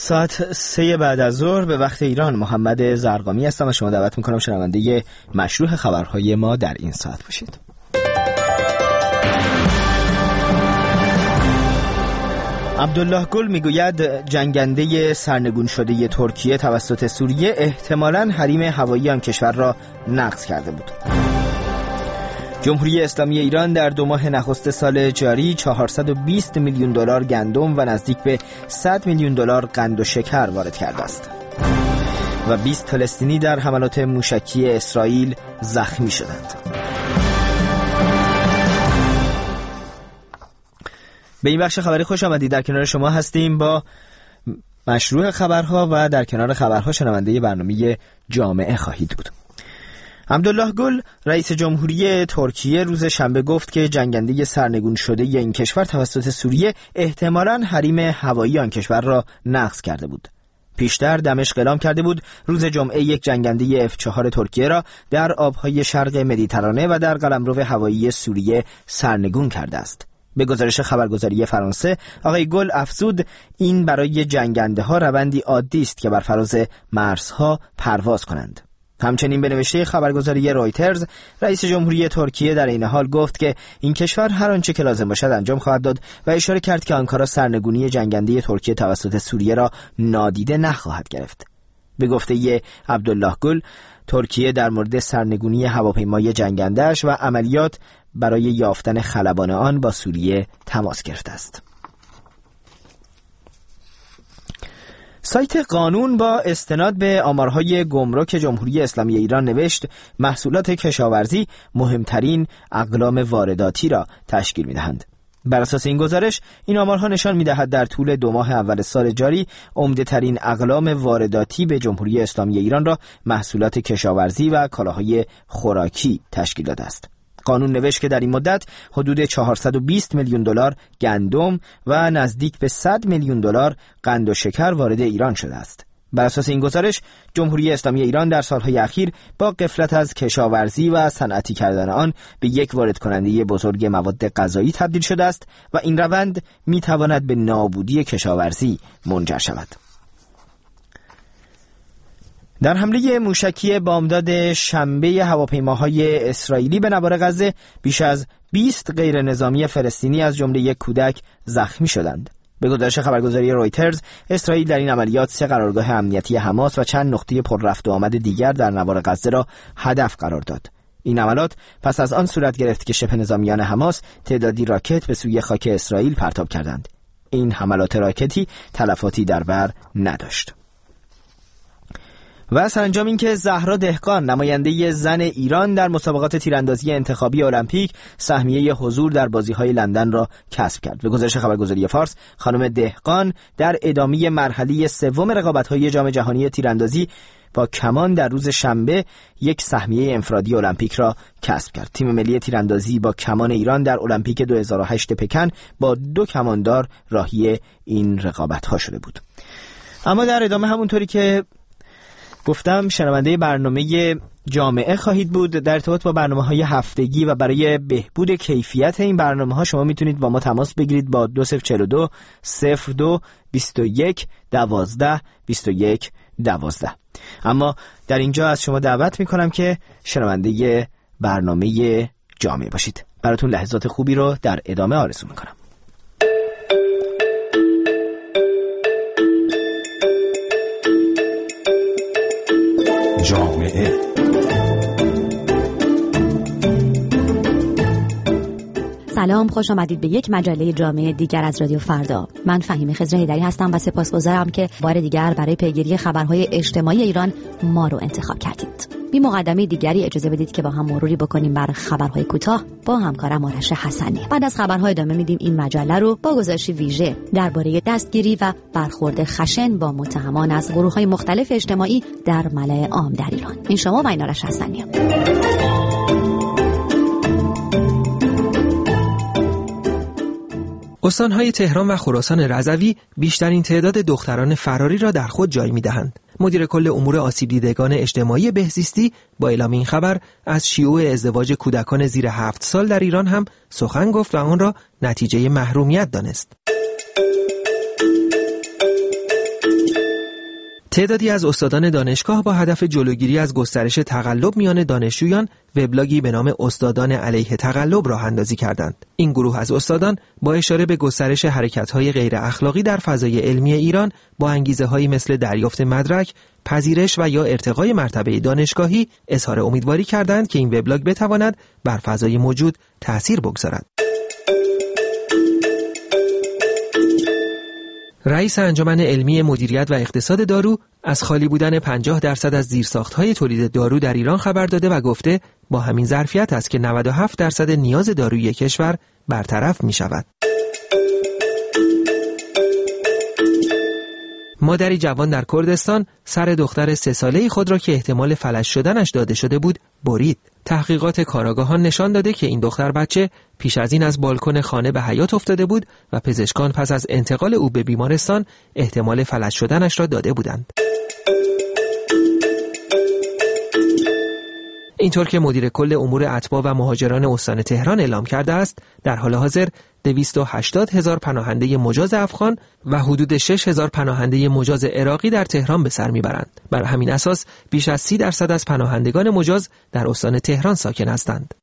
ساعت 3 بعد از ظهر به وقت ایران. محمد زرقامی هستم و شما دعوت میکنم شنونده مشروح خبرهای ما در این ساعت باشید. عبدالله گل میگوید جنگنده سرنگون شده ترکیه توسط سوریه احتمالاً حریم هوایی آن کشور را نقض کرده بود. جمهوری اسلامی ایران در 2 ماه نخست سال جاری 420 میلیون دلار گندم و نزدیک به 100 میلیون دلار قند و شکر وارد کرده است و 20 فلسطینی در حملات موشکی اسرائیل زخمی شدند. به این بخش خبری خوش آمدید. در کنار شما هستیم با مشروع خبرها و در کنار خبرها شنونده برنامه جامعه خواهید بود. عبدالله گل رئیس جمهوری ترکیه روز شنبه گفت که جنگنده سرنگون شده این کشور توسط سوریه احتمالاً حریم هوایی آن کشور را نقض کرده بود. پیشتر دمشق اعلام کرده بود روز جمعه یک جنگنده F4 ترکیه را در آبهای شرق مدیترانه و در قلمرو هوایی سوریه سرنگون کرده است. به گزارش خبرگزاری فرانسه، آقای گل افزود این برای جنگنده ها روندی عادی است که بر فراز مرزها پرواز کنند. همچنین به نوشته خبرگزاری رویترز، رئیس جمهوری ترکیه در این حال گفت که این کشور هر آنچه که لازم باشد انجام خواهد داد و اشاره کرد که آنکارا سرنگونی جنگنده ترکیه توسط سوریه را نادیده نخواهد گرفت. به گفته عبدالله گل، ترکیه در مورد سرنگونی هواپیمای جنگنده‌اش و عملیات برای یافتن خلبان آن با سوریه تماس گرفته است. سایت قانون با استناد به آمارهای گمرک جمهوری اسلامی ایران نوشت محصولات کشاورزی مهمترین اقلام وارداتی را تشکیل می‌دهند. بر اساس این گزارش، این آمارها نشان می‌دهد در طول 2 ماه اول سال جاری عمده‌ترین اقلام وارداتی به جمهوری اسلامی ایران را محصولات کشاورزی و کالاهای خوراکی تشکیل داده است. قانون نوشت که در این مدت حدود 420 میلیون دلار گندم و نزدیک به 100 میلیون دلار قند و شکر وارد ایران شده است. بر اساس این گزارش، جمهوری اسلامی ایران در سالهای اخیر با غفلت از کشاورزی و صنعتی کردن آن به یک وارد کننده بزرگ مواد غذایی تبدیل شده است و این روند میتواند به نابودی کشاورزی منجر شود. در حمله موشکی بامداد شنبه هواپیماهای اسرائیلی به نوار غزه بیش از 20 غیر نظامی فلسطینی از جمله یک کودک زخمی شدند. به گزارش خبرگزاری رویترز، اسرائیل در این عملیات 3 قرارگاه امنیتی حماس و چند نقطه پر رفت و آمد دیگر در نوار غزه را هدف قرار داد. این عملیات پس از آن صورت گرفت که شبه نظامیان حماس تعدادی راکت به سوی خاک اسرائیل پرتاب کردند. این حملات راکتی تلفاتی در بر نداشت. و سرانجام این که زهرا دهقان، نماینده زن ایران در مسابقات تیراندازی انتخابی المپیک، سهمیه حضور در بازی‌های لندن را کسب کرد. به گزارش خبرگزاری فارس، خانم دهقان در ادامه مرحله 3 رقابت‌های جام جهانی تیراندازی با کمان در روز شنبه یک سهمیه انفرادی المپیک را کسب کرد. تیم ملی تیراندازی با کمان ایران در المپیک 2008 پکن با 2 کماندار راهی این رقابت‌ها شده بود. اما در ادامه همونطوری که گفتم شنونده برنامه جامعه خواهید بود. در ارتباط با برنامه‌های هفتگی و برای بهبود کیفیت این برنامه‌ها شما میتونید با ما تماس بگیرید با 2042 02 21 12 21 12. اما در اینجا از شما دعوت میکنم که شنونده برنامه جامعه باشید. براتون لحظات خوبی رو در ادامه آرزو میکنم. جامعه سلام، خوش آمدید به یک مجله جامعه دیگر از رادیو فردا. من فهیمه خضر هیدری هستم و سپاسگزارم که بار دیگر برای پیگیری خبرهای اجتماعی ایران ما رو انتخاب کردید. بی مقدمه دیگری اجازه بدید که با هم مروری بکنیم بر خبرهای کوتاه با همکارم آرش حسنی. بعد از خبرها ادامه میدیم این مجله رو با گزارش ویژه درباره دستگیری و برخورد خشن با متهمان از گروه‌های مختلف اجتماعی در ملأ عام در ایران. این شما و این آرش حسنی. استان‌های تهران و خراسان رضوی بیشترین تعداد دختران فراری را در خود جای می‌دهند. مدیر کل امور آسیب دیدگان اجتماعی بهزیستی با اعلام این خبر از شیوع ازدواج کودکان زیر 7 سال در ایران هم سخن گفت و آن را نتیجه محرومیت دانست. تعدادی از استادان دانشگاه با هدف جلوگیری از گسترش تقلب میان دانشجویان وبلاگی به نام استادان علیه تقلب راه اندازی کردند. این گروه از استادان با اشاره به گسترش حرکت‌های غیر اخلاقی در فضای علمی ایران با انگیزه‌هایی مثل دریافت مدرک، پذیرش و یا ارتقای مرتبه دانشگاهی اظهار امیدواری کردند که این وبلاگ بتواند بر فضای موجود تأثیر بگذارد. رئیس انجمن علمی مدیریت و اقتصاد دارو از خالی بودن 50% از زیرساخت‌های تولید دارو در ایران خبر داده و گفته با همین ظرفیت است که 97% نیاز دارویی کشور برطرف می‌شود. مادری جوان در کردستان سر دختر 3 ساله‌ای خود را که احتمال فلج شدنش داده شده بود برید. تحقیقات کاراگاهان نشان داده که این دختر بچه پیش از این از بالکن خانه به حیات افتاده بود و پزشکان پس از انتقال او به بیمارستان احتمال فلج شدنش را داده بودند. اینطور که مدیر کل امور اتباع و مهاجران استان تهران اعلام کرده است، در حال حاضر 280,000 پناهنده مجاز افغان و حدود 6,000 پناهنده مجاز عراقی در تهران به سر میبرند. بر همین اساس بیش از 30% از پناهندگان مجاز در استان تهران ساکن هستند.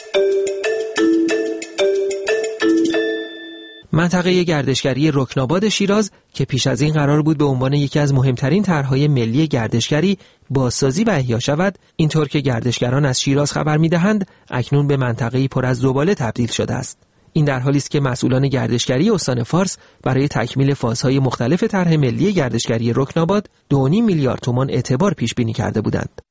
منطقه گردشگری رکناباد شیراز که پیش از این قرار بود به عنوان یکی از مهمترین طرح‌های ملی گردشگری بازسازی و احیا شود، اینطور که گردشگران از شیراز خبر می‌دهند، اکنون به منطقه‌ای پر از زباله تبدیل شده است. این در حالی است که مسئولان گردشگری استان فارس برای تکمیل فازهای مختلف طرح ملی گردشگری رکناباد 2.5 میلیارد تومان اعتبار پیش بینی کرده بودند.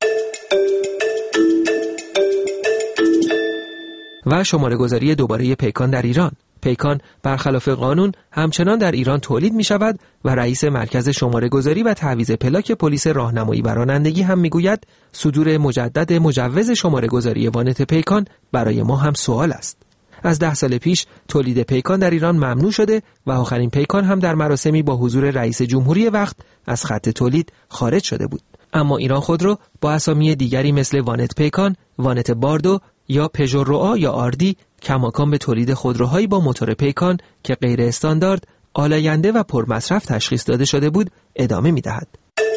و شماره‌گذاری دوباره پیکان در ایران. پیکان برخلاف قانون همچنان در ایران تولید می شود و رئیس مرکز شماره‌گذاری و تعویض پلاک پلیس راهنمایی و رانندگی هم می گوید صدور مجدد مجوز شماره‌گذاری وانت پیکان برای ما هم سوال است. از 10 سال پیش تولید پیکان در ایران ممنوع شده و آخرین پیکان هم در مراسمی با حضور رئیس جمهوری وقت از خط تولید خارج شده بود. اما ایران خودرو با اسامی دیگری مثل وانت پیکان، وانت باردو یا پژو رؤا یا آردی کماکان به تولید خودروهایی با موتور پیکان که غیر استاندارد، آلاینده و پرمصرف تشخیص داده شده بود ادامه می‌دهد.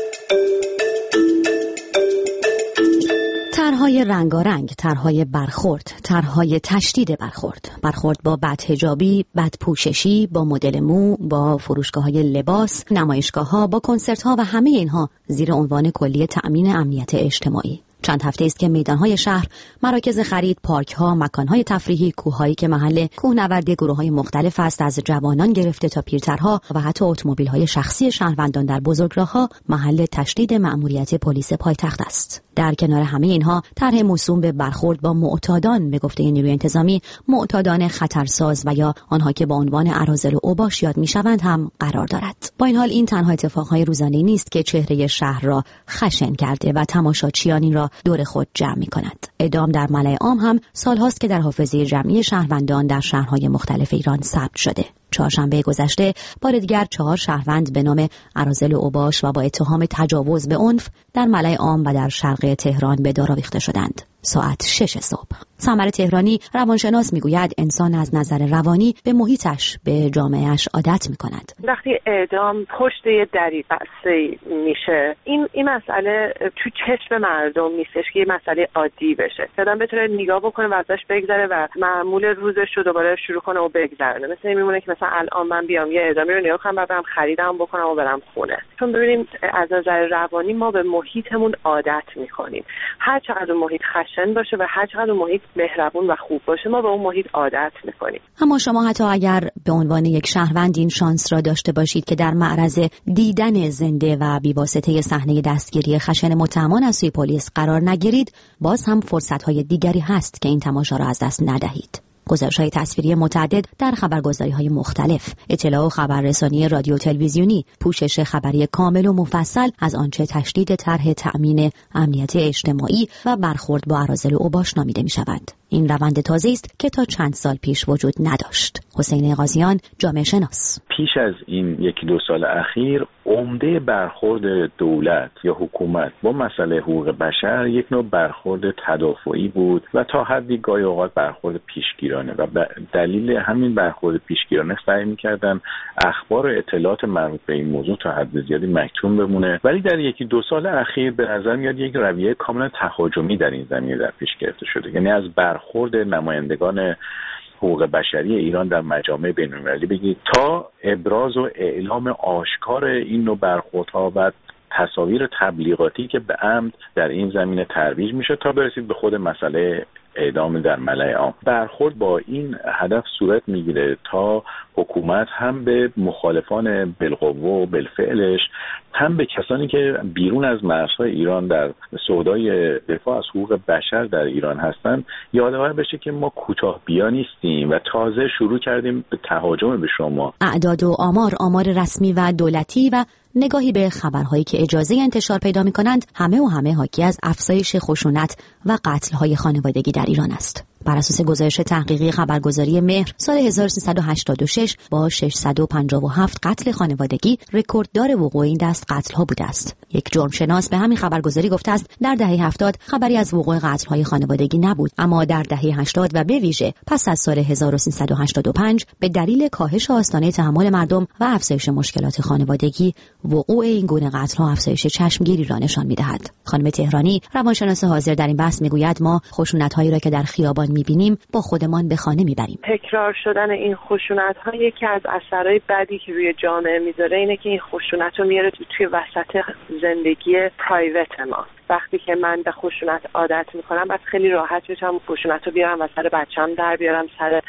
طرح‌های رنگارنگ، طرح‌های برخورد، طرح‌های تشدید برخورد با بدحجابی، بدپوششی، با مدل مو، با فروشگاه‌های لباس، نمایشگاه‌ها، با کنسرت‌ها و همه اینها زیر عنوان کلی تأمین امنیت اجتماعی. چند هفته است که میدان‌های شهر، مراکز خرید، پارک‌ها، مکان‌های تفریحی، کوه‌هایی که محل کوهنوردی گروه‌های مختلف است از جوانان گرفته تا پیرترها و حتی اتومبیل‌های شخصی شهروندان در بزرگراه‌ها محل تشدید مأموریت پلیس پایتخت است. در کنار همه اینها طرح موسوم به برخورد با معتادان به گفته نیروی انتظامی معتادان خطرساز و یا آنها که با عنوان اراذل و اوباش یاد می‌شوند هم قرار دارد. با این حال این تنها اتفاقهای روزانه‌ای نیست که چهره شهر را خشن کرده و تماشاچیان این را دور خود جمع می‌کند. اعدام در ملأ عام هم سال‌هاست که در حافظه جمعی شهروندان در شهرهای مختلف ایران ثبت شده. چهارشنبه گذشته بار دیگر 4 شهروند به نام اراذل اوباش و با اتهام تجاوز به عنف در ملأ عام و در شرق تهران به دار آویخته شدند. ساعت 6 صبح. سمر تهرانی روانشناس میگوید انسان از نظر روانی به محیطش، به جامعهش عادت میکند. وقتی اعدام پشت یه دری بسته میشه، این مسئله تو چشم مردم نیستش که یه مسئله عادی بشه. آدم بتونه نگاه بکنه و ازش بگذره و معمول روزش رو دوباره شروع کنه و بگذرونه. مثلا این میمونه که مثلا الان من بیام یه اعدامی رو نگاه کنم و برم خریدم بکنم و برم خونه. چون ببینیم از نظر روانی ما به محیطمون عادت میکنیم. هر چقدر محیط خشن باشه و هر چقدر محیط مهربون و خوب باشه ما به اون محیط عادت میکنیم. اما شما حتی اگر به عنوان یک شهروند این شانس را داشته باشید که در معرض دیدن زنده و بی‌واسطه صحنه دستگیری خشن متهمان از سوی پلیس قرار نگیرید، باز هم فرصت‌های دیگری هست که این تماشا را از دست ندهید. گزارش‌های تصویری متعدد در خبرگزاری‌های مختلف، اطلاع و خبررسانی رادیو تلویزیونی، پوشش خبری کامل و مفصل از آنچه تشدید طرح تأمین امنیت اجتماعی و برخورد با اراذل اوباش نامیده می‌شوند. این روند تازه است که تا چند سال پیش وجود نداشت. حسین غازیان، جامعه شناس: پیش از این 1-2 سال اخیر عمده برخورد دولت یا حکومت با مسئله حقوق بشر یک نوع برخورد تدافعی بود و تا حدی گاهی اوقات برخورد پیشگیرانه و دلیل همین برخورد پیشگیرانه سعی می‌کردن اخبار و اطلاعات مربوط به این موضوع تا حد زیادی مکتوم بمونه. ولی در 1-2 سال اخیر به نظر میاد یک رویه کاملا تهاجمی در این زمینه در پیش گرفته شده. یعنی از برخورد نمایندگان حقوق بشری ایران در مجامع بین‌المللی بگید تا ابراز و اعلام آشکار این نوع برخوردها و تصاویر تبلیغاتی که به عمد در این زمینه ترویج میشه تا برسید به خود مسئله اعدام در ملأ عام. برخورد با این هدف صورت میگیره تا حکومت هم به مخالفان بالقوه و بالفعلش، هم به کسانی که بیرون از مرزهای ایران در سودای دفاع از حقوق بشر در ایران هستن یادآور بشه که ما کوتاه بیا نیستیم و تازه شروع کردیم به تهاجم به شما. اعداد و آمار رسمی و دولتی و نگاهی به خبرهایی که اجازه انتشار پیدا می‌کنند همه حاکی از افزایش خشونت و قتل‌های خانوادگی در ایران است. بر اساس گزارش تحقیقی خبرگزاری مهر، سال 1386 با 657 قتل خانوادگی رکورددار وقوع این دست قتل‌ها بوده است. یک جرمشناس به همین خبرگزاری گفته است در دهه 70 خبری از وقوع قتل‌های خانوادگی نبود، اما در دهه 80 و به ویژه پس از سال 1385 به دلیل کاهش آستانه تحمل مردم و افزایش مشکلات خانوادگی وقوع این گونه قتل‌ها افزایش چشمگیری را نشان می‌دهد. خانم تهرانی، روانشناس حاضر در این بحث، می‌گوید ما خشونت‌هایی را که در خیابان می‌بینیم با خودمان به خانه می‌بریم. تکرار شدن این خشونت‌ها یکی از اثرهای بدی که روی جامعه میذاره اینه که این خشونت رو میاره توی وسط زندگی پرایوت ما. وقتی که من به خشونت عادت میکنم بعد خیلی راحت میتونم خشونت رو بیارم و سر بچه‌م در بیارم، سر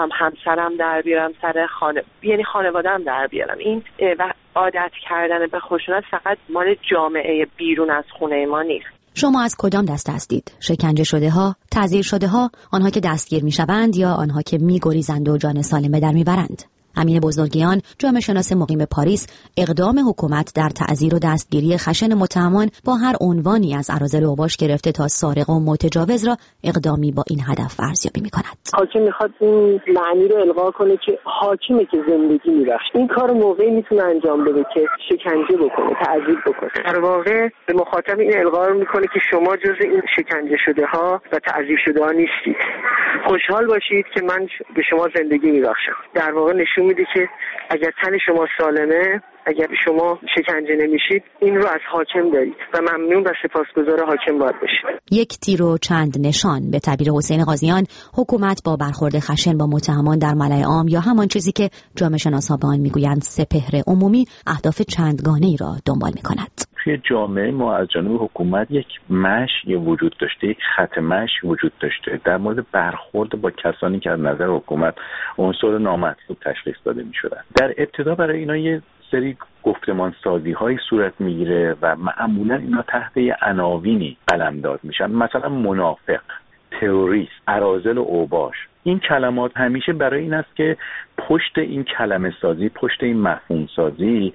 همسرم در بیارم، سر خانواده‌ام در بیارم. این و عادت کردن به خشونت فقط مال جامعه بیرون از خونه ما نیست. شما از کدام دسته هستید؟ شکنجه شده ها، تعزیر شده ها، آنها که دستگیر میشوند یا آنها که میگریزند و جان سالم به در میبرند؟ امین بزرگیان، جامعه شناس مقیم پاریس، اقدام حکومت در تعزیر و دستگیری خشن متهمان با هر عنوانی از اراذل اوباش گرفته تا سارق و متجاوز را اقدامی با این هدف ارزیابی می‌کند. حاکم می‌خواد این معنی رو القا کنه که حاکمه که زندگی می‌بخشه. این کار موقعی میتونه انجام بده که شکنجه بکنه، تعذیب بکنه. در واقع به مخاطب این القا رو می‌کنه که شما جز این شکنجه شده ها و تعذیب شده ها نیستید. خوشحال باشید که من به شما زندگی می‌بخشم. در واقع نشون میده که اگر تن شما سالمه، اگر شما شکنجه نمیشید، این رو از حاکم دارید و ممنون و سپاسگزار حاکم باید باشید. یک تیر و چند نشان. به تعبیر حسین غازیان، حکومت با برخورد خشن با متهمان در ملأ عام یا همان چیزی که جامعه شناسان به آن میگویند سپهر عمومی، اهداف چندگانه‌ای را دنبال می‌کند. توی جامعه ما از جانب حکومت یک مشی وجود داشته، یک خط مشی وجود داشته در مورد برخورد با کسانی که از نظر حکومت عنصر نامطلوب تشخیص داده می‌شدند. در ابتدا برای اینا یه سری گفتمان سازی های صورت میگیره و معمولا اینا تحت عناوینی قلمداد میشن، مثلا منافق، تروریست، اراذل و اوباش. این کلمات همیشه برای این است که پشت این کلمه سازی، پشت این مفهوم سازی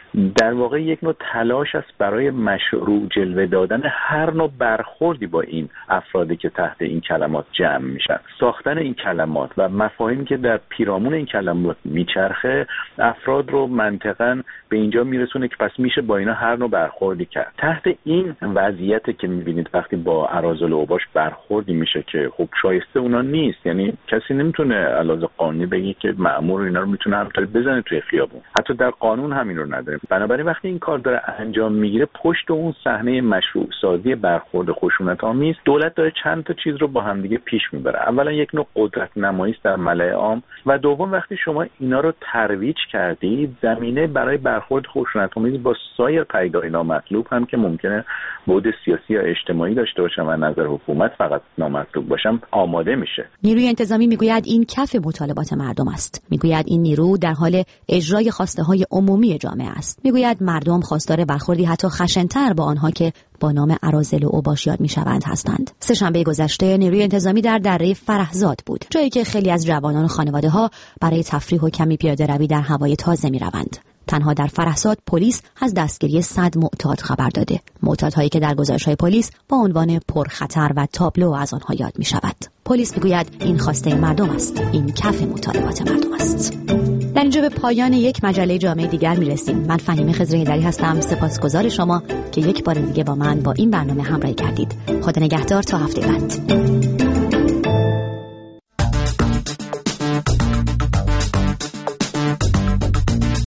در واقع یک نوع تلاش است برای مشروع جلوه دادن هر نوع برخوردی با این افرادی که تحت این کلمات جمع میشن. ساختن این کلمات و مفاهیمی که در پیرامون این کلمات میچرخه افراد رو منطقاً به اینجا میرسونه که پس میشه با اینا هر نوع برخوردی کرد. تحت این وضعیتی که میبینید وقتی با اراذل و اوباش برخوردی میشه که خب شایسته اونا نیست، یعنی کسی نمیتونه علاوه قانونی بگه که مأمور اینا رو میتونه همینطوری بزنه توی خیابون، حتی در قانون همین رو نداره. بنابراین وقتی این کار داره انجام میگیره پشت اون صحنه مشروع سازی برخورد خشونت‌آمیز دولت داره چند تا چیز رو با هم دیگه پیش میبره. اولا یک نوع قدرت نمایی است در ملأ عام و دوم وقتی شما اینا رو ترویج کردید زمینه برای برخورد خشونت‌آمیز با سایر پدیده‌های نامطلوب هم که ممکنه بعد سیاسی یا اجتماعی داشته باشن و نظر حکومت فقط نامطلوب باشن آماده میشه. نیروی انتظامی میگوید این کف مطالبات مردم است. میگوید این نیرو در حال اجرای خواسته‌های عمومی جامعه است. میگوید مردم خواستار برخوردی حتی خشن‌تر با آنها که با نام اراذل و اوباش یاد میشوند هستند. سه‌شنبه گذشته نیروی انتظامی در دره فرهزاد بود، جایی که خیلی از جوانان و خانواده‌ها برای تفریح و کمی پیاده‌روی در هوای تازه میروند. تنها در فرهزاد پلیس از دستگیری 100 معتاد خبر داده. معتادهایی که در گزارش‌های پلیس با عنوان پرخطر و تابلو از آنها یاد می‌شود. پلیس میگوید این خواسته مردم است، این کف مطالبات مردم است. در اینجا به پایان یک مجله جامعه دیگر میرسیم. من فهیمه خضر حیدری هستم. سپاسگزار شما که یک بار دیگه با من با این برنامه همراهی کردید. خدا نگهدار تا هفته بعد.